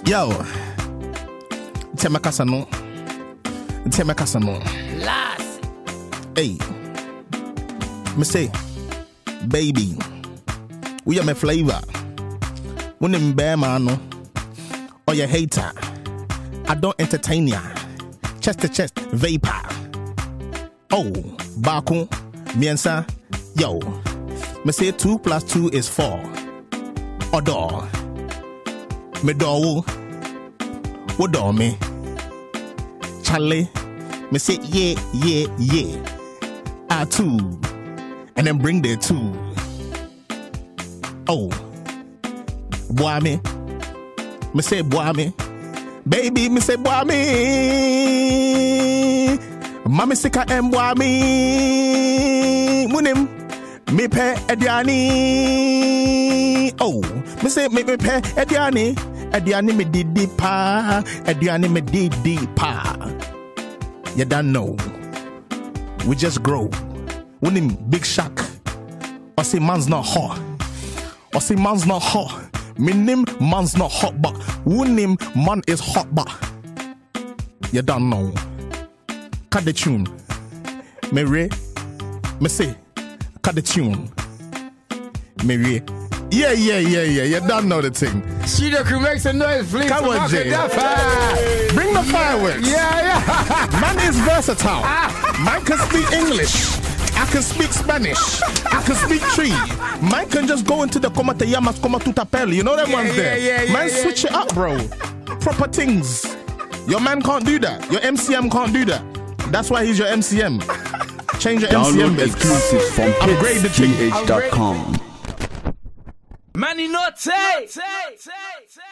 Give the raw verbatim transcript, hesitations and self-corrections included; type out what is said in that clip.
Yo, tell me Casano. Tell me Casano. Last. Hey, me say, baby, we are my flavor. When them bear man or your hater, I don't entertain ya. Chest to chest, vapor. Oh, Baku, Miensa, yo. Me say two plus two is four. Odo. Me do. What do me? Charlie. Me say yeah, yeah, yeah. I two. And then bring the two. Oh. Boy me. Me say boy me. Baby, me say boy me. Mami sika em boy me. Munim. Me pe ediani. Oh. Me say me me pe ediani. Ediani me didi pa. Ediani me didi pa. You don't know. We just grow. Munim big shock. Or say man's not hot. Or say man's not hot. Me name man's not hot, but who name man is hot, but you don't know. Cut the tune. Me re, me say, cut the tune. Me re. Yeah, yeah, yeah, yeah. You don't know the thing. Studio crew makes a noise, please. Come on, Jay. Bring the fireworks. Yeah, yeah. Man is versatile. Man can speak English. I can speak Spanish. I can speak tree. Man can just go into the Como te llamas, como tu tapel. You know them yeah, ones there. Yeah, yeah, man, yeah, switch yeah. it up, bro. Proper things. Your man can't do that. Your M C M can't do that. That's why he's your M C M. Change your Download M C M. exclusives from Upgrade the kids T H dot com. Manny, not take.